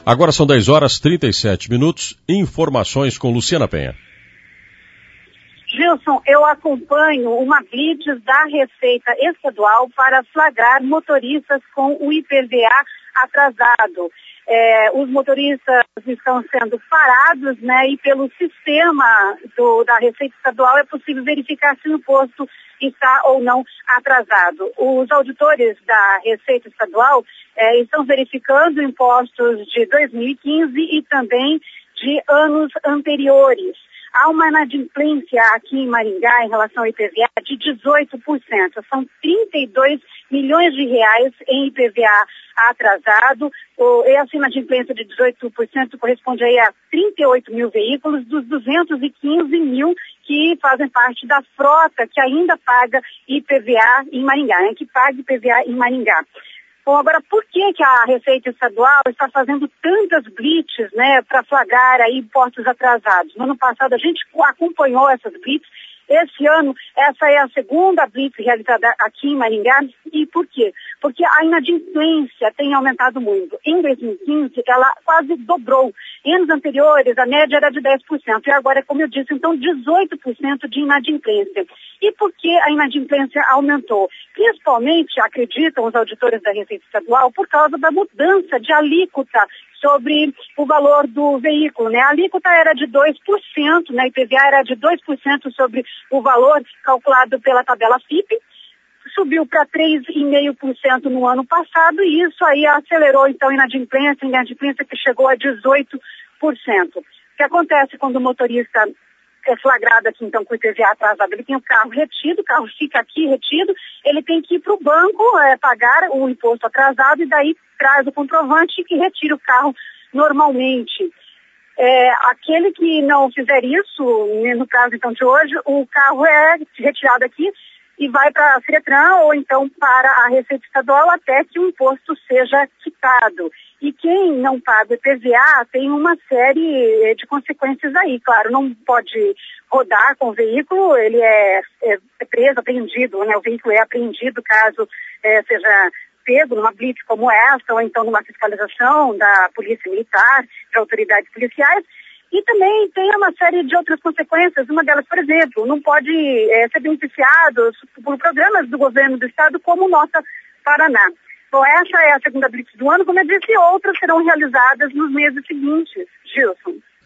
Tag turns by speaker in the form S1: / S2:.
S1: Agora são 10h37. Informações com Luciana Penha.
S2: Gilson, eu acompanho uma blitz da Receita Estadual para flagrar motoristas com o IPVA atrasado. Os motoristas estão sendo parados, né, e pelo sistema da Receita Estadual é possível verificar se o imposto está ou não atrasado. Os auditores da Receita Estadual estão verificando impostos de 2015 e também de anos anteriores. Há uma inadimplência aqui em Maringá em relação ao IPVA de 18%. São 32 milhões de reais em IPVA atrasado. Essa inadimplência de 18% corresponde aí a 38 mil veículos dos 215 mil que fazem parte da frota que ainda paga IPVA em Maringá, né, que paga IPVA em Maringá. Bom, agora, por que a Receita Estadual está fazendo tantas blitzes, né, para flagrar aí impostos atrasados? No ano passado a gente acompanhou essas blitzes. Esse ano, essa é a segunda blitz realizada aqui em Maringá. E por quê? Porque a inadimplência tem aumentado muito. Em 2015, ela quase dobrou. Em anos anteriores, a média era de 10%. E agora, como eu disse, então 18% de inadimplência. E por que a inadimplência aumentou? Principalmente, acreditam os auditores da Receita Estadual, por causa da mudança de alíquota sobre o valor do veículo, né? A alíquota era de 2%, né? IPVA era de 2% sobre o valor calculado pela tabela FIPE, subiu para 3,5% no ano passado e isso aí acelerou então a inadimplência que chegou a 18%. O que acontece quando o motorista é flagrado aqui então com o IPVA atrasado? Ele tem o carro retido, o carro fica aqui retido, ele tem que ir para o banco pagar o imposto atrasado e daí traz o comprovante que retira o carro normalmente. Aquele que não fizer isso, no caso então de hoje, o carro é retirado aqui e vai para a Firetran ou então para a Receita Estadual até que o imposto seja quitado. E quem não paga o IPVA tem uma série de consequências aí. Claro, não pode rodar com o veículo, ele é preso, apreendido, né? O veículo é apreendido caso seja pego numa blitz como essa, ou então numa fiscalização da Polícia Militar, de autoridades policiais. E também tem uma série de outras consequências. Uma delas, por exemplo, não pode ser beneficiado por programas do governo do estado como Nota Paraná. Bom, essa é a segunda blitz do ano, como eu disse, outras serão realizadas nos meses seguintes. Gilson.